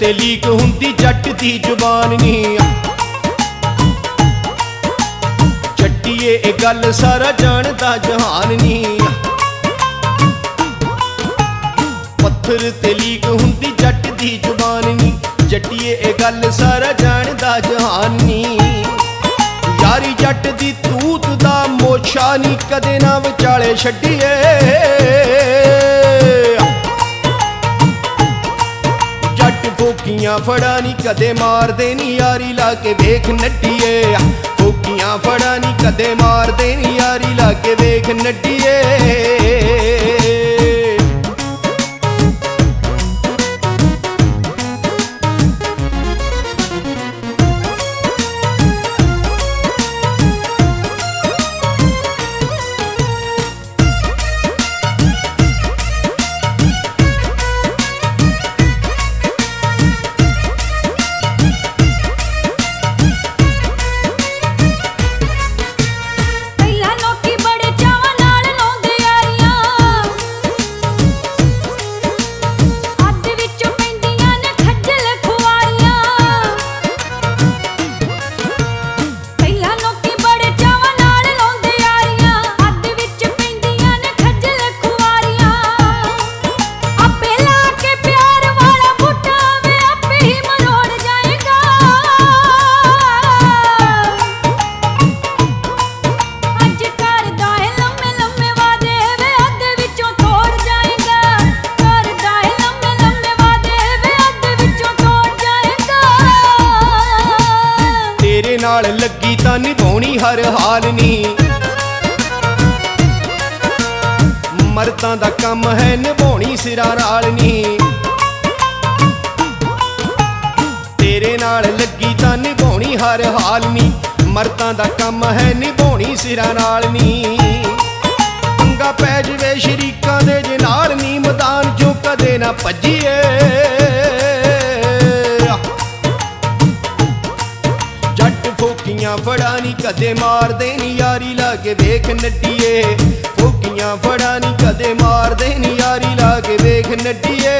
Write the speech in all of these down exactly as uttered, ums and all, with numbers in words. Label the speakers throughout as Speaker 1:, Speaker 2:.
Speaker 1: ते लीक हुंदी जट दी जुबान नी। जट्टिए ए गल सारा जानदा जहान नी। पत्थर ते लीक हुंदी जट दी जुबान नी। जट्टिए ए गल सारा जानदा जहान नी। यारी जट दी तूत दा मोछा नी कदे ना विचाले छड्डिए। जट फोकियां फड़ा नी कदे मारदे नी यारी ला के वेख नड्डिए। फोकियां फड़ा नी कदे मारदे नी यारी ला के वेख नड्डिए। नाल लगी तां निभाउणी हर हाल नी। मर्दां दा कम है निभाउणी सिरा नाल नी। तेरे नाल लगी तां निभाउणी हर हाल नी। मर्दां दा कम है निभाउणी सिरा नाल नी। पंगा पै जवे शरीकां दे जे नाल नी मैदान चों कदे ना भज्जिए। फोकियां फड़ा नी कदे मारदे नी यारी ला के वेख नड्डिए। फोकियां फड़ा नी कदे मारदे नी यारी ला के वेख नड्डिए।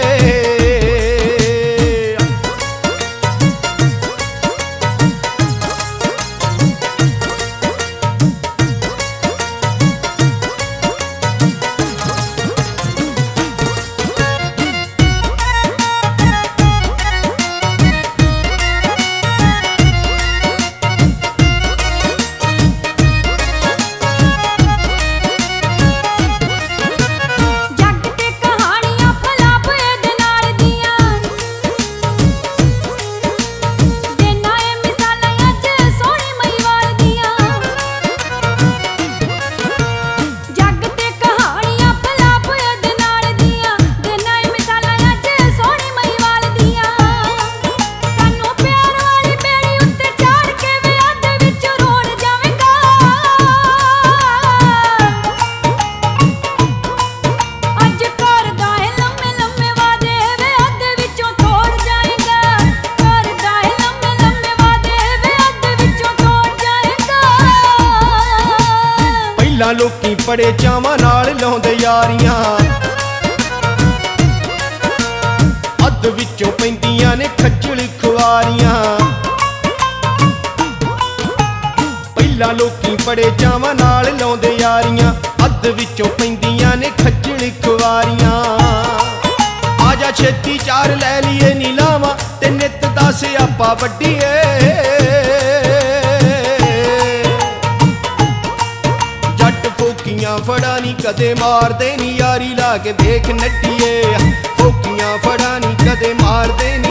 Speaker 1: लोकी बड़े चावां नाल लाउंदे यारियां। अध विचों पैंदियां ने खज्जल खुआरियां। पहला लोकी बड़े चावां नाल लाउंदे यारियां। अध विचों पैंदियां ने खज्जल खुआरियां। आजा छेती चार लै लीए नीलावां ते नित दा सियापा वड्डीए। फोकियां फड़ा नी कदे मारदे नी यारी ला के वेख नड्डिए। फोकियां फड़ा नी कदे मारदे नी